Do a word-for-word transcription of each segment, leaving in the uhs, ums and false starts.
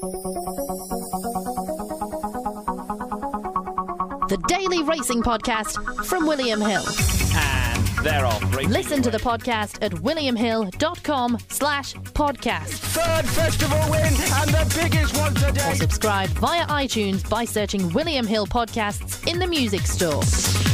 The Daily Racing Podcast from William Hill. And they're off. Listen to the podcast at williamhill.com slash podcast. Third festival win and the biggest one today. Or subscribe via iTunes by searching William Hill Podcasts in the music store.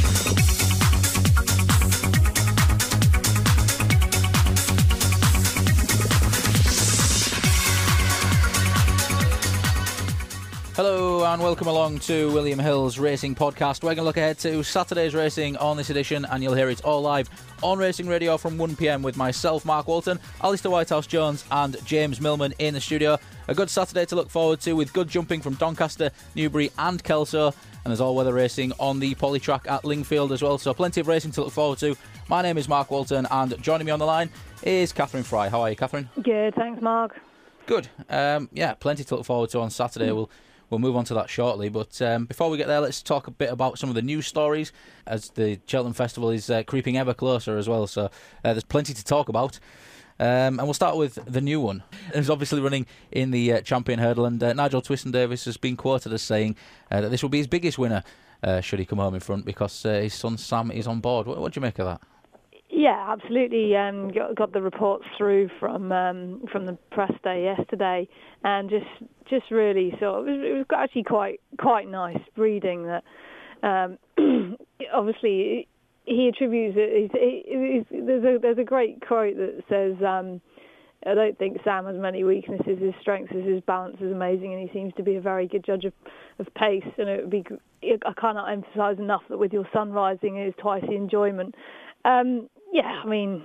Hello and welcome along to William Hill's Racing Podcast. We're going to look ahead to Saturday's racing on this edition, and you'll hear it all live on Racing Radio from one p m with myself, Mark Walton, Alistair Whitehouse-Jones and James Millman in the studio. A good Saturday to look forward to with good jumping from Doncaster, Newbury and Kelso, and there's all-weather racing on the Polytrack at Lingfield as well, so plenty of racing to look forward to. My name is Mark Walton and joining me on the line is Catherine Fry. How are you, Catherine? Good, thanks, Mark. Good. Um, yeah, plenty to look forward to on Saturday. We'll We'll move on to that shortly, but um, before we get there, let's talk a bit about some of the news stories as the Cheltenham Festival is uh, creeping ever closer as well, so uh, there's plenty to talk about. Um, and we'll start with the new one. It's obviously running in the uh, Champion Hurdle, and uh, Nigel Twiston-Davies has been quoted as saying uh, that this will be his biggest winner uh, should he come home in front, because uh, his son Sam is on board. What, what do you make of that? Yeah, absolutely. Um, got, got the reports through from um, from the press day yesterday, and just just really sort of, it was, it was actually quite quite nice reading that. Um, obviously, he attributes it. He's, he's, there's a there's a great quote that says, um, "I don't think Sam has many weaknesses. His strengths is his balance is amazing, and he seems to be a very good judge of, of pace." And it would be I cannot emphasise enough that with your son rising is twice the enjoyment. Um, Yeah, I mean,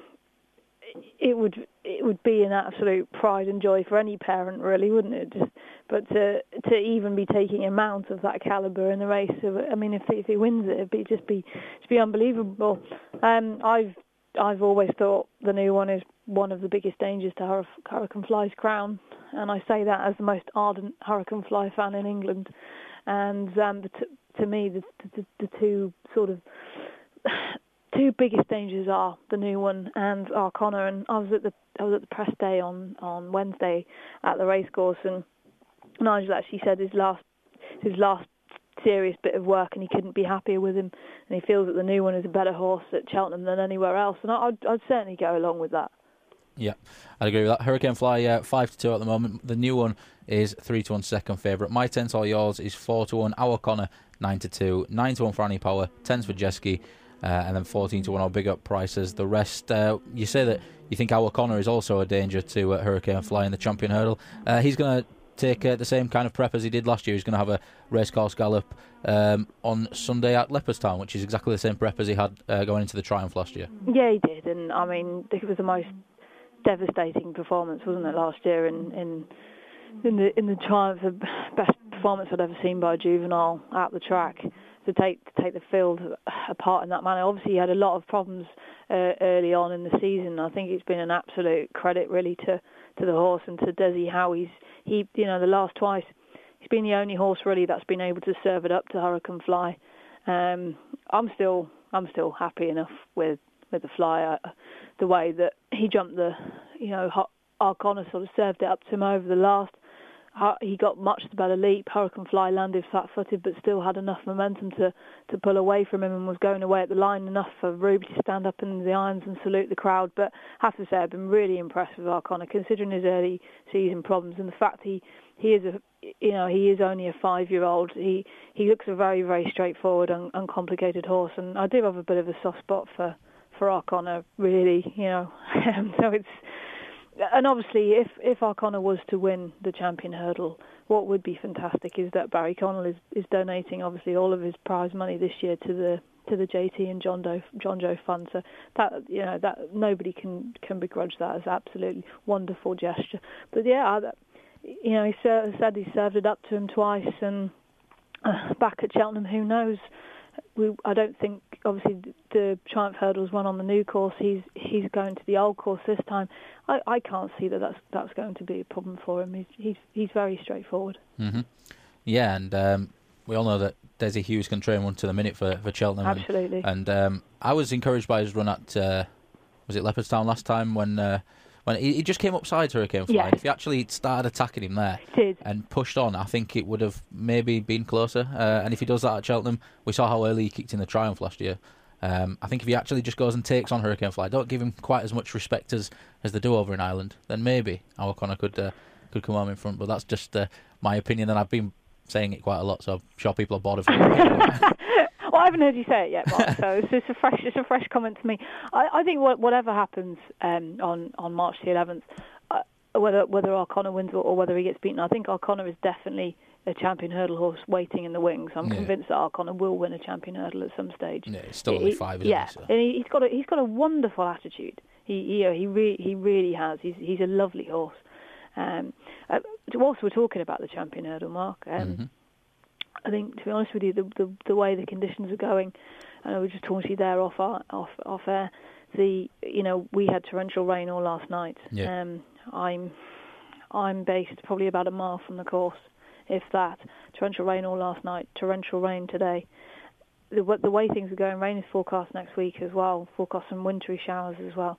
it would it would be an absolute pride and joy for any parent, really, wouldn't it? Just, but to to even be taking a mount of that calibre in the race, I mean, if if he wins it, it'd be just be just be unbelievable. Um, I've I've always thought the new one is one of the biggest dangers to Hur- Hurricane Fly's crown, and I say that as the most ardent Hurricane Fly fan in England. And um, the t- to me, the, the the two sort of two biggest dangers are the new one and Arkona. And I was at the I was at the press day on, on Wednesday at the racecourse, and Nigel actually said his last his last serious bit of work, and he couldn't be happier with him, and he feels that the new one is a better horse at Cheltenham than anywhere else, and I'd I'd certainly go along with that. Yeah, I'd agree with that. Hurricane Fly uh, five to two at the moment. The new one is three to one second favourite. My Ten's All Yours is four to one. Our Connor nine to two, nine to one for Annie Power, tens for Jeski. Uh, and then fourteen to one, our big up prices. The rest, uh, you say that you think Our Connor is also a danger to uh, Hurricane Fly in the Champion Hurdle. Uh, he's going to take uh, the same kind of prep as he did last year. He's going to have a racecourse gallop um, on Sunday at Leopardstown, which is exactly the same prep as he had uh, going into the Triumph last year. Yeah, he did, and I mean, it was the most devastating performance, wasn't it, last year in in, in the in the Triumph, the best performance I'd ever seen by a juvenile at the track. To take to take the field apart in that manner. Obviously, he had a lot of problems uh, early on in the season. I think it's been an absolute credit, really, to, to the horse and to Desi how he's he you know the last twice he's been the only horse really that's been able to serve it up to Hurricane Fly. Um, I'm still I'm still happy enough with with the Fly, uh, the way that he jumped the you know Arkona sort of served it up to him over the last. He got much the better leap. Hurricane Fly landed flat-footed, but still had enough momentum to, to pull away from him and was going away at the line enough for Ruby to stand up in the irons and salute the crowd. But I have to say, I've been really impressed with Arkona, considering his early season problems and the fact he, he is a you know he is only a five-year-old. He he looks a very very straightforward and uncomplicated horse, and I do have a bit of a soft spot for for Arkona, really. You know, so it's. And obviously, if, if Arkona was to win the Champion Hurdle, what would be fantastic is that Barry Connell is, is donating, obviously, all of his prize money this year to the to the J T and John Doe John Joe Fund. So that you know that nobody can, can begrudge that as absolutely wonderful gesture. But yeah, that, you know, he said he served it up to him twice, and uh, back at Cheltenham, who knows? We, I don't think, obviously, the Triumph Hurdles run on the new course. He's he's going to the old course this time. I, I can't see that that's, that's going to be a problem for him. He's he's, he's very straightforward. Mm-hmm. Yeah, and um, we all know that Desi Hughes can train one to the minute for, for Cheltenham. Absolutely. And, and um, I was encouraged by his run at, uh, was it Leopardstown last time when uh, when he, he just came upside Hurricane Fly. Yeah. If he actually started attacking him there Did. and pushed on, I think it would have maybe been closer. Uh, and if he does that at Cheltenham, we saw how early he kicked in the Triumph last year. Um, I think if he actually just goes and takes on Hurricane Fly, don't give him quite as much respect as, as they do over in Ireland, then maybe our Connor could uh, could come home in front. But that's just uh, my opinion, and I've been saying it quite a lot, so I'm sure people are bored of it. Well, I haven't heard you say it yet, Mark, so it's just a fresh, it's a fresh comment to me. I, I think what, whatever happens um, on, on March the eleventh, uh, whether whether O'Connor wins or, or whether he gets beaten, I think O'Connor is definitely a champion hurdle horse waiting in the wings. I'm yeah. convinced that O'Connor will win a champion hurdle at some stage. Yeah, he's still only he, five, isn't yeah, he? So. and he, he's got a, he's got a wonderful attitude. He he he, re- he really has. He's he's a lovely horse. Um, uh, whilst we're talking about the champion hurdle, Mark, um, Mm-hmm. I think, to be honest with you, the, the the way the conditions are going, and I was just talking to you there off our, off off air. The you know we had torrential rain all last night. Yeah. Um, I'm I'm based probably about a mile from the course, if that. Torrential rain all last night. Torrential rain today. The the way things are going, rain is forecast next week as well. Forecast some wintry showers as well.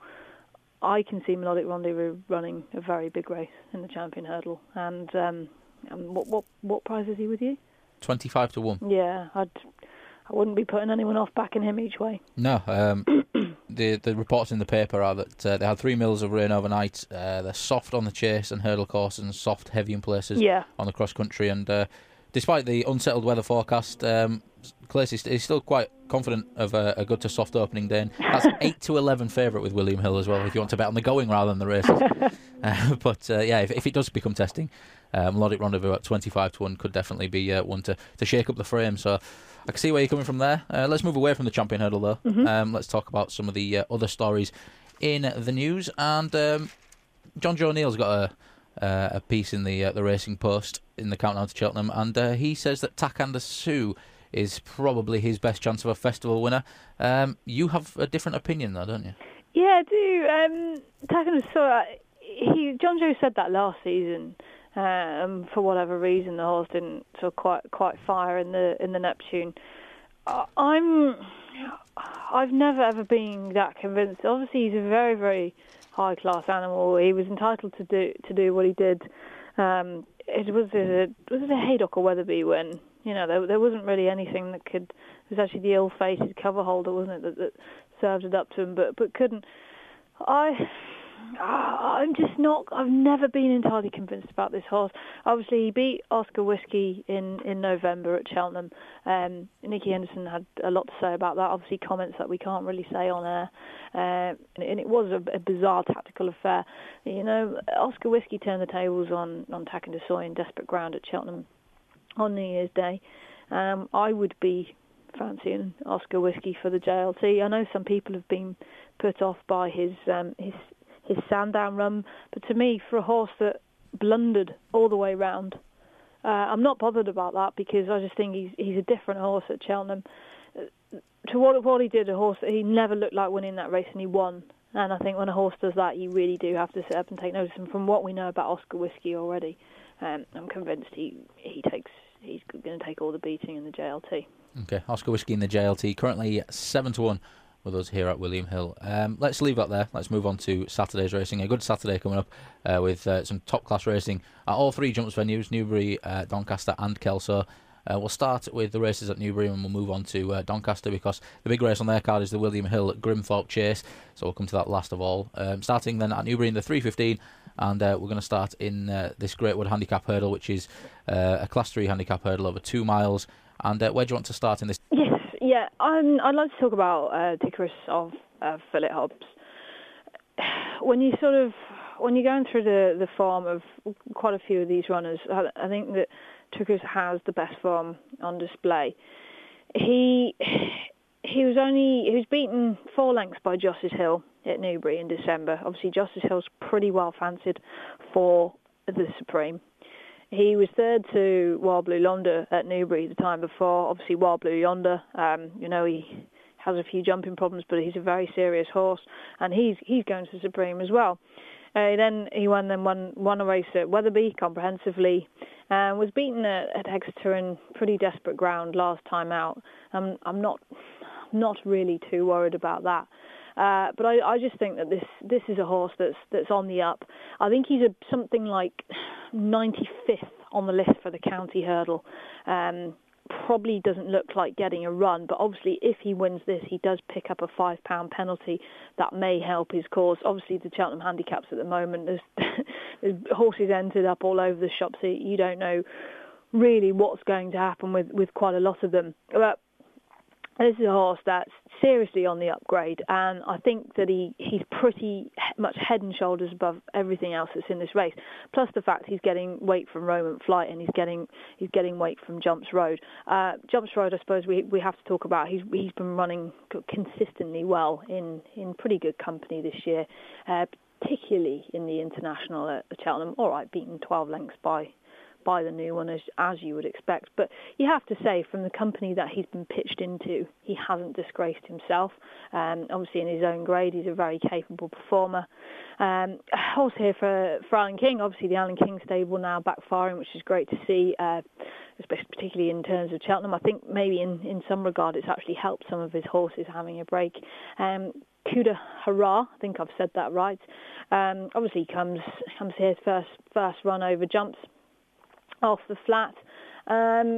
I can see Melodic Rendezvous running a very big race in the champion hurdle. And um, um, what what what prize is he with you? twenty-five to one. Yeah, I'd, I wouldn't be putting anyone off backing him each way. No, um, the the reports in the paper are that uh, they had three mils of rain overnight. Uh, they're soft on the chase and hurdle course and soft, heavy in places Yeah. on the cross country. And uh, despite the unsettled weather forecast, um, Clace is, is still quite confident of a, a good to soft opening day. And that's eight to eleven favourite with William Hill as well, if you want to bet on the going rather than the races. uh, but uh, yeah, if, if it does become testing, uh, Melodic Rendezvous at twenty-five to one could definitely be uh, one to, to shake up the frame. So I can see where you're coming from there. Uh, let's move away from the champion hurdle though. Mm-hmm. Um, let's talk about some of the uh, other stories in the news. And um, John Joe Neal's got a, uh, a piece in the uh, the Racing Post in the Countdown to Cheltenham, and uh, he says that Takanda Sue is probably his best chance of a festival winner. Um, you have a different opinion though, don't you? Yeah, I do. Um, Takanda Sue, uh, he John Joe said that last season. Um, for whatever reason, the horse didn't sort of quite quite fire in the in the Neptune. Uh, I'm, I've never ever been that convinced. Obviously, he's a very very high class animal. He was entitled to do to do what he did. Um, it was a was it a Haydock or Weatherby when you know there there wasn't really anything that could. It was actually the ill-fated cover holder, wasn't it, that, that served it up to him, but but couldn't. I. I'm just not. I've never been entirely convinced about this horse. Obviously, he beat Oscar Whiskey in, in November at Cheltenham. Um, Nicky Henderson had a lot to say about that. Obviously, comments that we can't really say on air. Uh, and, and it was a, a bizarre tactical affair. You know, Oscar Whiskey turned the tables on on Takanda Sue in desperate ground at Cheltenham on New Year's Day. Um, I would be fancying Oscar Whiskey for the J L T. I know some people have been put off by his um, his. his Sandown run, but to me, for a horse that blundered all the way round, uh, I'm not bothered about that because I just think he's he's a different horse at Cheltenham. Uh, to what what he did, a horse he never looked like winning that race, and he won. And I think when a horse does that, you really do have to sit up and take notice. And from what we know about Oscar Whiskey already, um, I'm convinced he he takes he's going to take all the beating in the J L T. Okay, Oscar Whiskey in the J L T, currently seven to one. With us here at William Hill. Um, let's leave that there. Let's move on to Saturday's racing. A good Saturday coming up uh, with uh, some top-class racing at all three jumps venues, Newbury, uh, Doncaster and Kelso. Uh, we'll start with the races at Newbury and we'll move on to uh, Doncaster because the big race on their card is the William Hill Grimthorpe Chase. So we'll come to that last of all. Um, starting then at Newbury in the three fifteen, and uh, we're going to start in uh, this Greatwood Handicap Hurdle, which is uh, a Class three handicap hurdle over two miles. And uh, where do you want to start in this? Yes. Yeah, um, I'd like to talk about uh, Dickerus of uh, Philip Hobbs. When you sort of when you're going through the, the form of quite a few of these runners, I, I think that Dickerus has the best form on display. He he was only he was beaten four lengths by Justice Hill at Newbury in December. Obviously, Justice Hill's pretty well fancied for the Supreme. He was third to Wild Blue Yonder at Newbury the time before. Obviously, Wild Blue Yonder, um, you know, he has a few jumping problems, but he's a very serious horse, and he's he's going to Supreme as well. Uh, then he won then won, won a race at Weatherby comprehensively, and was beaten at, at Exeter in pretty desperate ground last time out. Um, I'm not not really too worried about that. Uh, but I, I just think that this this is a horse that's that's on the up. I think he's a, something like ninety-fifth on the list for the county hurdle. Um, probably doesn't look like getting a run, but obviously if he wins this, he does pick up a five pound penalty that may help his cause. Obviously the Cheltenham handicaps at the moment, there's, there's horses entered up all over the shop, so you don't know really what's going to happen with, with quite a lot of them. But this is a horse that's seriously on the upgrade, and I think that he, he's pretty much head and shoulders above everything else that's in this race. Plus the fact he's getting weight from Romant Flight, and he's getting he's getting weight from Jumps Road. Uh, Jumps Road, I suppose we we have to talk about. He's he's been running consistently well in, in pretty good company this year, uh, particularly in the international at Cheltenham. All right, beaten twelve lengths by. by the new one, as, as you would expect. But you have to say, from the company that he's been pitched into, he hasn't disgraced himself. Um, obviously, in his own grade, he's a very capable performer. Um, horse here for, for Alan King. Obviously, the Alan King stable now backfiring, which is great to see, uh, especially particularly in terms of Cheltenham. I think maybe in, in some regard it's actually helped some of his horses having a break. Um, Kuda Hurrah, I think I've said that right. Um, obviously, comes comes here first first run over Jumps off the flat. Um,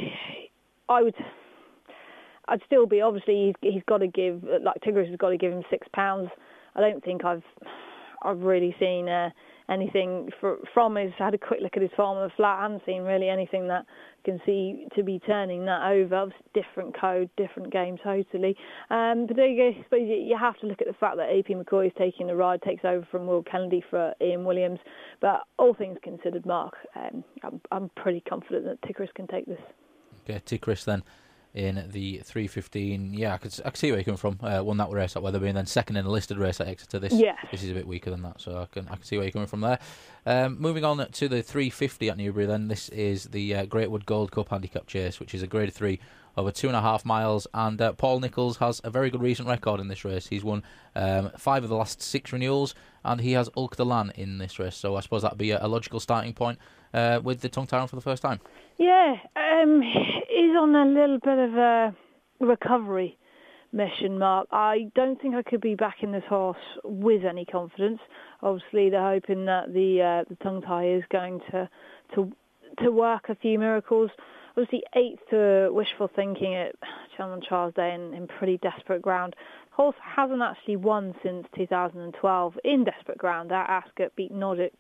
I would, I'd still be, obviously he's, he's got to give, like Tigris has got to give him six pounds. I don't think I've, I've really seen uh, anything for, from his, had a quick look at his form on the flat, I haven't seen really anything that can see to be turning that over. Different code, different game totally. Um, but there you go, I suppose you, you have to look at the fact that A P McCoy is taking the ride, takes over from Will Kennedy for Ian Williams. But all things considered, Mark, um, I'm, I'm pretty confident that Tigris can take this. Okay, Tigris then in the three fifteen. Yeah, I could, I could see where you're coming from. Uh, won that race at Wetherby and then second in a listed race at Exeter. This yeah. this is a bit weaker than that, so I can I can see where you're coming from there. Um, moving on to the three fifty at Newbury then. This is the uh, Greatwood Gold Cup Handicap Chase, which is a grade three over two and a half miles, and uh, Paul Nicholls has a very good recent record in this race. He's won um, five of the last six renewals, and he has Ulk de Lan in this race, so I suppose that'd be a, a logical starting point uh, with the Tongue Tyrant for the first time. Yeah, um, he's on a little bit of a recovery mission, Mark. I don't think I could be backing this horse with any confidence. Obviously, they're hoping that the uh, the tongue tie is going to to to work a few miracles. Obviously, eighth to wishful thinking at Cheltenham Trials Day in, in pretty desperate ground. Horse hasn't actually won since two thousand twelve in desperate ground at Ascot, beat Nordic.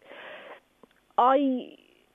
I.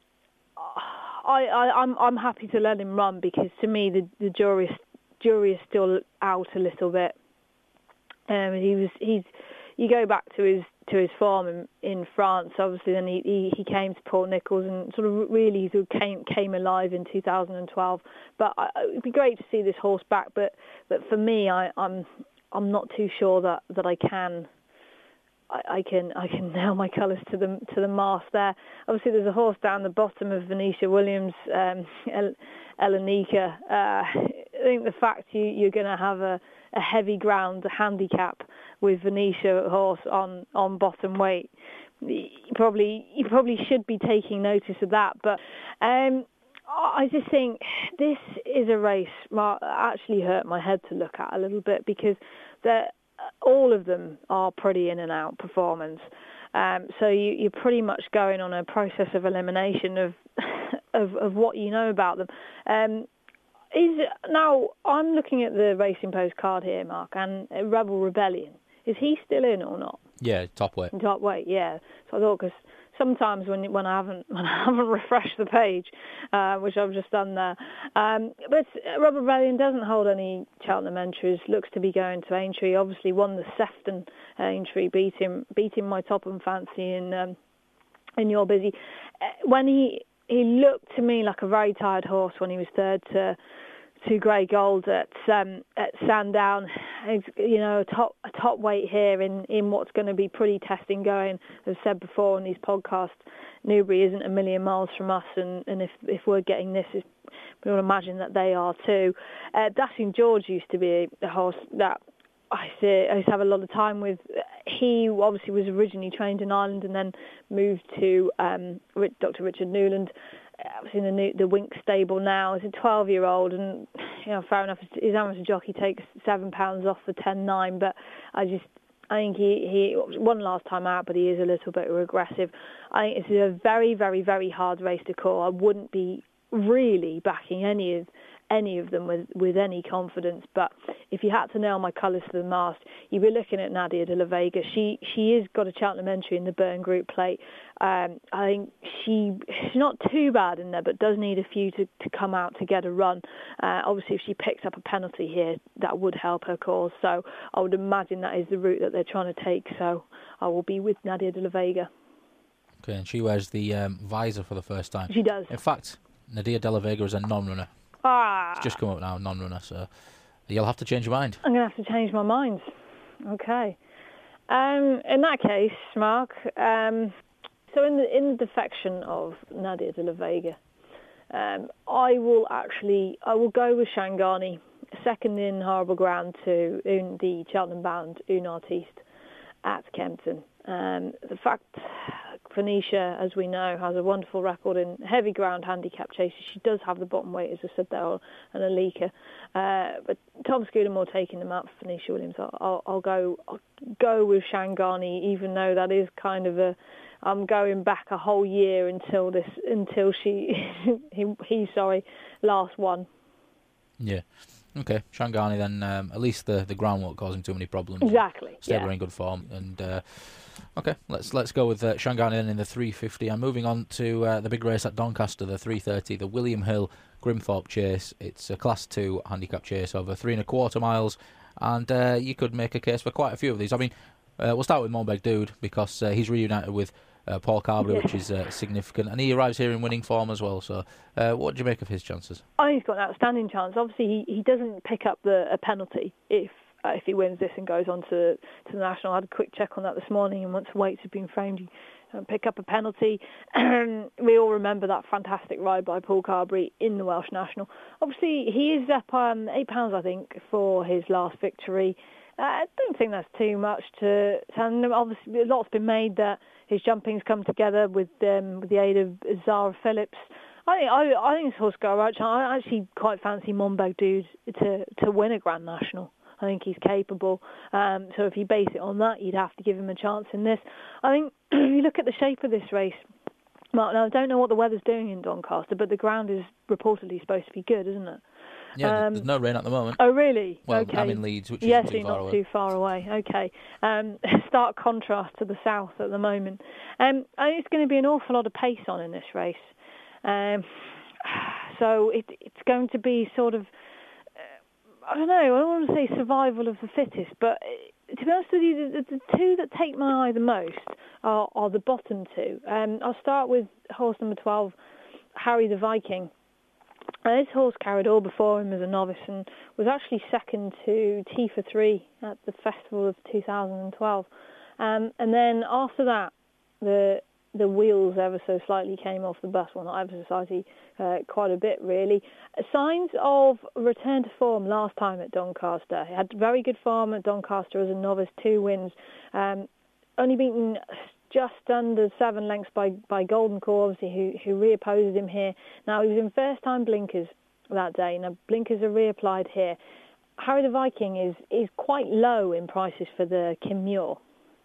I, I, I'm I'm happy to let him run because to me the, the jury jury is still out a little bit. Um, he was he's you go back to his to his form in, in France. Obviously, then he, he, he came to Paul Nicholls and sort of really sort of came came alive in two thousand twelve. But I, it'd be great to see this horse back. But but for me, I, I'm I'm not too sure that, that I can. I, I can I can nail my colours to the to the mast there. Obviously, there's a horse down the bottom of Venetia Williams, um, El, Elenika. Uh, I think the fact you, you're going to have a, a heavy ground handicap with Venetia horse on, on bottom weight, you probably you probably should be taking notice of that. But um, I just think this is a race that actually hurt my head to look at a little bit because they're all of them are pretty in and out performance. Um, so you, you're pretty much going on a process of elimination of of, of what you know about them. Um, is now I'm looking at the Racing Post card here, Mark, and Rebel Rebellion. Is he still in or not? Yeah, top weight. Top weight, yeah. So I thought because sometimes when when I haven't when I haven't refreshed the page, uh, which I've just done there, um, but Rebel Rebellion doesn't hold any Cheltenham entries. Looks to be going to Aintree. Obviously won the Sefton uh, Aintree, beating beating my Topham Fancy in um, in Your Busy. Uh, when he he looked to me like a very tired horse when he was third to. to Grey Gold at um, at Sandown. It's, you know, a top a top weight here in, in what's going to be pretty testing going. As I've said before on these podcasts, Newbury isn't a million miles from us, and, and if if we're getting this, we would imagine that they are too. Uh, Dashing George used to be a horse that I see I used to have a lot of time with. he obviously was originally trained in Ireland and then moved to um, Doctor Richard Newland. Obviously in the, new, the Wink stable now. He's a twelve-year-old, and you know, fair enough. His amateur jockey takes seven pounds off for ten nine, but I just I think he, he won last time out, but he is a little bit regressive. I think it's a very, very, very hard race to call. I wouldn't be really backing any of any of them with, with any confidence. But if you had to nail my colours to the mast, you'd be looking at Nadia de la Vega. She she has got a Cheltenham entry in the Byrne Group Plate. Um, I think she she's not too bad in there, but does need a few to, to come out to get a run. Uh, obviously, if she picks up a penalty here, that would help her cause. So I would imagine that is the route that they're trying to take. So I will be with Nadia de la Vega. Okay, and she wears the um, visor for the first time. She does. In fact, Nadia de la Vega is a non-runner. Ah. It's just come up now, non-runner, so you'll have to change your mind. I'm going to have to change my mind. Okay. Um, in that case, Mark, um, so in the in the defection of Nadia de la Vega, um, I will actually, I will go with Shangani, second in Harbour Ground to un, the Cheltenham-bound Un Artiste at Kempton. Um, the fact Phoenicia, as we know, has a wonderful record in heavy ground handicap chases. She does have the bottom weight, as I said there, and Alika. Uh, but Tom Scudamore taking them out for Phoenicia Williams. I'll, I'll, I'll go I'll go with Shangani, even though that is kind of a. I'm going back a whole year until this until she he, he sorry last one. Yeah. Okay, Shangani then, um, at least the, the ground won't cause him too many problems. Exactly. Stable yeah. in good form. And uh, okay, let's let's go with uh, Shangani then in the three fifty. I'm moving on to uh, the big race at Doncaster, the three thirty, the William Hill Grimthorpe Chase. It's a Class two handicap chase over three and a quarter miles, and uh, you could make a case for quite a few of these. I mean, uh, we'll start with Moonbeg Dude because uh, he's reunited with Uh, Paul Carberry, yeah. which is uh, significant, and he arrives here in winning form as well. So, uh, what do you make of his chances? I think he's got an outstanding chance. Obviously, he, he doesn't pick up the a penalty if uh, if he wins this and goes on to to the national. I had a quick check on that this morning, and once weights have been framed, he uh, pick up a penalty. We all remember that fantastic ride by Paul Carberry in the Welsh national. Obviously, he is up um, eight pounds, I think, for his last victory. Uh, I don't think that's too much to. And obviously, a lot's been made that his jumping's come together with um, with the aid of Zara Phillips. I think I, I think this horse go right. I actually quite fancy Moonbeg Dude to to win a Grand National. I think he's capable. Um, so if you base it on that, you'd have to give him a chance in this. I think if you look at the shape of this race, Mark, now I don't know what the weather's doing in Doncaster, but the ground is reportedly supposed to be good, isn't it? Yeah, um, there's no rain at the moment. Oh, really? Well, okay. I'm in Leeds, which is yes, not too you're far not away. too far away. Okay. Um, stark contrast to the south at the moment. Um, I think it's going to be an awful lot of pace on in this race. Um, so it, it's going to be sort of, uh, I don't know, I don't want to say survival of the fittest, but uh, to be honest with you, the, the two that take my eye the most are, are the bottom two. Um, I'll start with horse number twelve, Harry the Viking. Uh, this horse carried all before him as a novice and was actually second to T for three at the festival of two thousand twelve. Um, and then after that, the the wheels ever so slightly came off the bus. Well, not ever so slightly, uh, quite a bit really. Signs of return to form last time at Doncaster. He had very good form at Doncaster as a novice, two wins. Um, only beaten just under seven lengths by, by Golden Core, obviously, who, who reopposes him here. Now, he was in first-time blinkers that day. Now, blinkers are reapplied here. Harry the Viking is, is quite low in prices for the Kim Muir,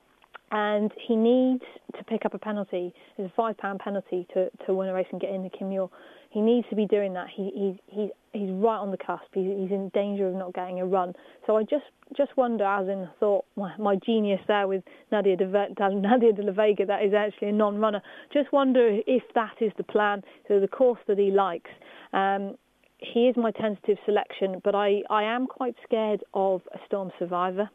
and he needs to pick up a penalty. There's a five pound penalty to, to win a race and get in the Kim Muir. He needs to be doing that. He, he, he, he's right on the cusp. He's, he's in danger of not getting a run. So I just just wonder, as in thought, my, my genius there with Nadia de, Nadia de la Vega, that is actually a non-runner. Just wonder if that is the plan, so the course that he likes. Um, he is my tentative selection, but I, I am quite scared of a Storm Survivor.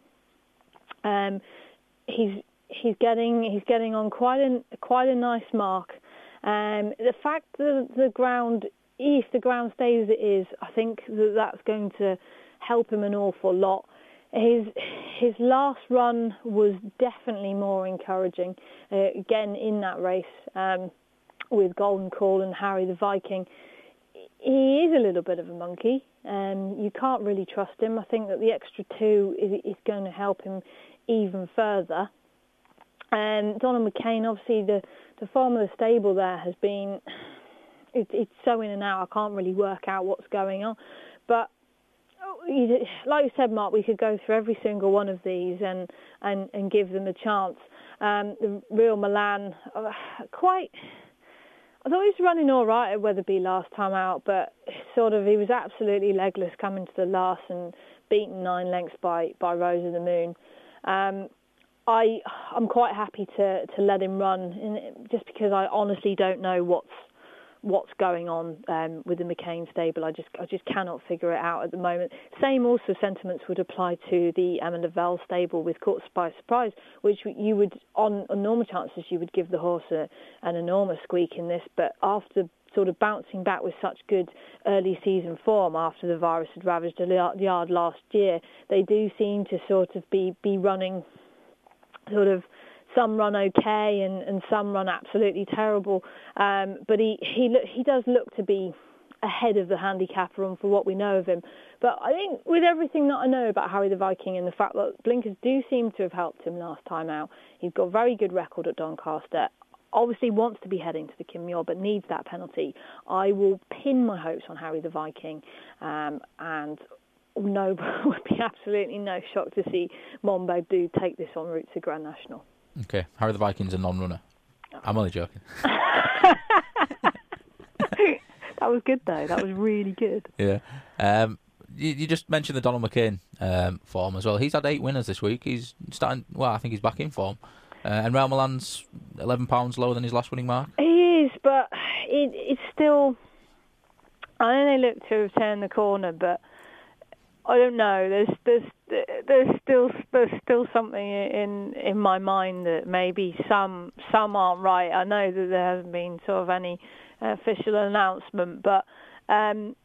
Um, he's he's getting he's getting on quite a quite a nice mark. Um, the fact that the ground, if the ground stays as it is, I think that that's going to help him an awful lot. His his last run was definitely more encouraging. Uh, again, in that race um, with Golden Call and Harry the Viking, he is a little bit of a monkey. Um, you can't really trust him. I think that the extra two is, is going to help him even further. And Donald McCain, obviously, the, the form of the stable there has been, it, it's so in and out, I can't really work out what's going on. But like you said, Mark, we could go through every single one of these and, and, and give them a chance. Um, the Real Milan, uh, quite... I thought he was running all right at Wetherby last time out, but sort of he was absolutely legless coming to the last and beaten nine lengths by, by Rose of the Moon. Um, I, I'm quite happy to, to let him run, in, just because I honestly don't know what's what's going on um, with the McCain stable. I just I just cannot figure it out at the moment. Same also sentiments would apply to the Emma Lavelle stable with Caught by Surprise, which you would, on, on normal chances, you would give the horse a, an enormous squeak in this, but after sort of bouncing back with such good early season form after the virus had ravaged the yard last year, they do seem to sort of be, be running sort of some run okay and, and some run absolutely terrible. Um, but he he look, he does look to be ahead of the handicapper on for what we know of him. But I think with everything that I know about Harry the Viking and the fact that blinkers do seem to have helped him last time out, he's got a very good record at Doncaster. Obviously wants to be heading to the Kinmure, but needs that penalty. I will pin my hopes on Harry the Viking, um, and no, would be absolutely no shock to see Monbeg do take this en route to Grand National. Okay, Harry the Viking's a non-runner. Oh. I'm only joking. That was good, though. That was really good. Yeah. Um, you, you just mentioned the Donald McCain um, form as well. He's had eight winners this week. He's starting, well, I think he's back in form. Uh, and Real Milan's eleven pounds lower than his last winning mark. He is, but it, it's still... I know they look to have turned the corner, but I don't know. There's there's there's still there's still something in in my mind that maybe some some aren't right. I know that there hasn't been sort of any official announcement, but um,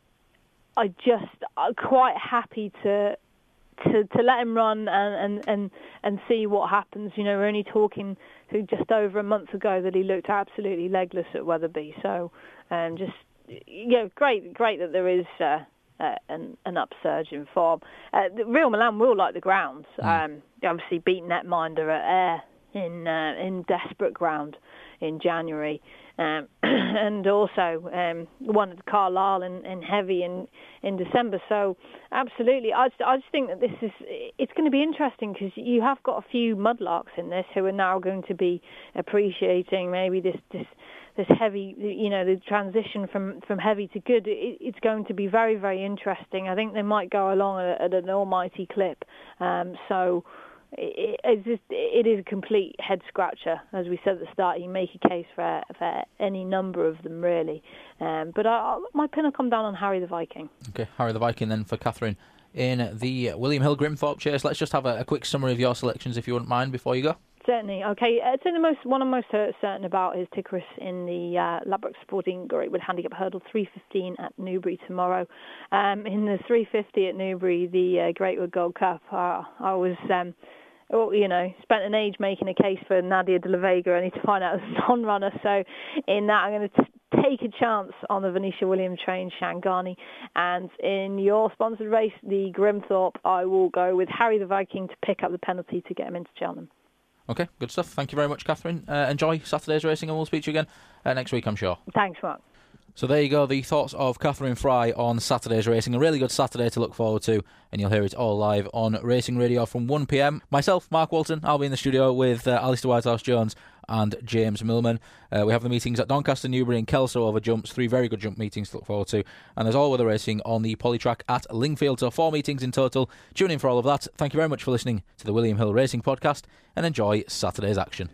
I just I'm quite happy to to to let him run and, and, and, and see what happens. You know, we're only talking to just over a month ago that he looked absolutely legless at Wetherby. So um, just yeah, great great that there is. Uh, Uh, an, an upsurge in form. Uh, the Real Milan will like the grounds. Mm. Um, obviously beat Netminder at Ayr in uh, in desperate ground in January, um, and also um, won at Carlisle in, in heavy in, in December. So absolutely, I just, I just think that this is it's going to be interesting because you have got a few mudlarks in this who are now going to be appreciating maybe this this. this heavy, you know, the transition from, from heavy to good. It, it's going to be very, very interesting. I think they might go along at, at an almighty clip. Um, so it, it's just, it is a complete head scratcher. As we said at the start, you make a case for, for any number of them, really. Um, but I, I, my pin will come down on Harry the Viking. Okay, Harry the Viking then for Catherine in the William Hill Grimthorpe Chase. Let's just have a, a quick summary of your selections, if you wouldn't mind, before you go. Certainly. Okay, uh, so the most one I'm most certain about is Tickerus in the uh, Ladbroke Sporting Greatwood Handicap Hurdle three fifteen at Newbury tomorrow. Um, in the three fifty at Newbury, the uh, Greatwood Gold Cup, uh, I was, um, oh, you know, spent an age making a case for Nadia de la Vega. I need to find out as a non-runner. So in that, I'm going to t- take a chance on the Venetia Williams trained Shangani. And in your sponsored race, the Grimthorpe, I will go with Harry the Viking to pick up the penalty to get him into Cheltenham. Okay, good stuff. Thank you very much, Catherine. Uh, enjoy Saturday's racing, and we'll speak to you again uh, next week, I'm sure. Thanks, Mark. So there you go, the thoughts of Catherine Fry on Saturday's racing. A really good Saturday to look forward to, and you'll hear it all live on Racing Radio from one p m. Myself, Mark Walton, I'll be in the studio with uh, Alistair Whitehouse-Jones and James Millman. Uh, we have the meetings at Doncaster, Newbury and Kelso over jumps. Three very good jump meetings to look forward to. And there's all weather racing on the Polytrack at Lingfield. So four meetings in total. Tune in for all of that. Thank you very much for listening to the William Hill Racing Podcast, and enjoy Saturday's action.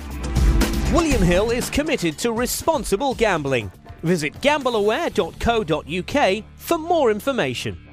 William Hill is committed to responsible gambling. Visit gamble aware dot co dot uk for more information.